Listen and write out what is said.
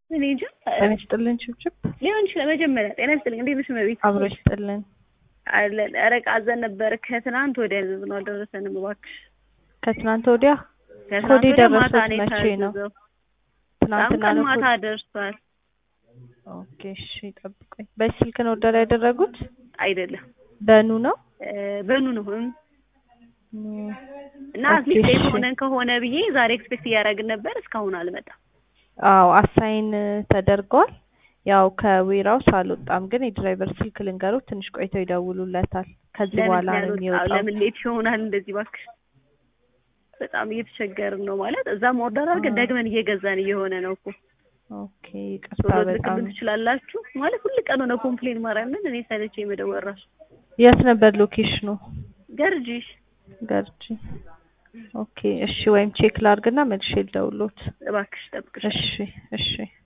እኔ እንጃ ጤና ይስጥልን ችብችብ ሊሆን ይችላል። መጀመሪያ ጤና ይስጥልኝ። እንዴት ነሽ መቤት? አብሮ ይስጥልን። ኧረ አዘን ነበር ከትናንት ወዲያ ነው አልደረሰንም እባክሽ። ከትናንት ወዲያ ከትናንት ወዲያ ማታ ነው መቼ ነው? የታዘዘው። ትናንትና ነው ማታ ደርሷል። ኦኬ እሺ ጠብቁኝ። በስልክ ነው ኦርደር ያደረጉት? አይደለም በኑ ነው በኑ ነው እና አትሊስት ሆነን ከሆነ ብዬ ዛሬ ኤክስፔክት እያደረግን ነበር። እስካሁን አልመጣም። አዎ አሳይን ተደርጓል። ያው ከዌራውስ አልወጣም፣ ግን የድራይቨር ስልክ ልንገሩት ትንሽ ቆይተው ይደውሉለታል። ከዚህ በኋላ ነው የሚወጣው። ለምን ሌት ይሆናል እንደዚህ እባክሽ? በጣም እየተቸገርን ነው ማለት እዛም ኦርደር አድርገን ደግመን እየገዛን እየሆነ ነው እኮ። ኦኬ ይቅርታ በጣም ትችላላችሁ ማለት ሁሉ ቀን ነው ኮምፕሌን ማርያምን እኔ ሰለቸኝ መደወል እራሱ። የት ነበር ሎኬሽኑ? ገርጂ። ኦኬ እሺ፣ ወይም ቼክ ላድርግና መልሼ ልደውልዎት እባክሽ ጠብቅሽ። እሺ እሺ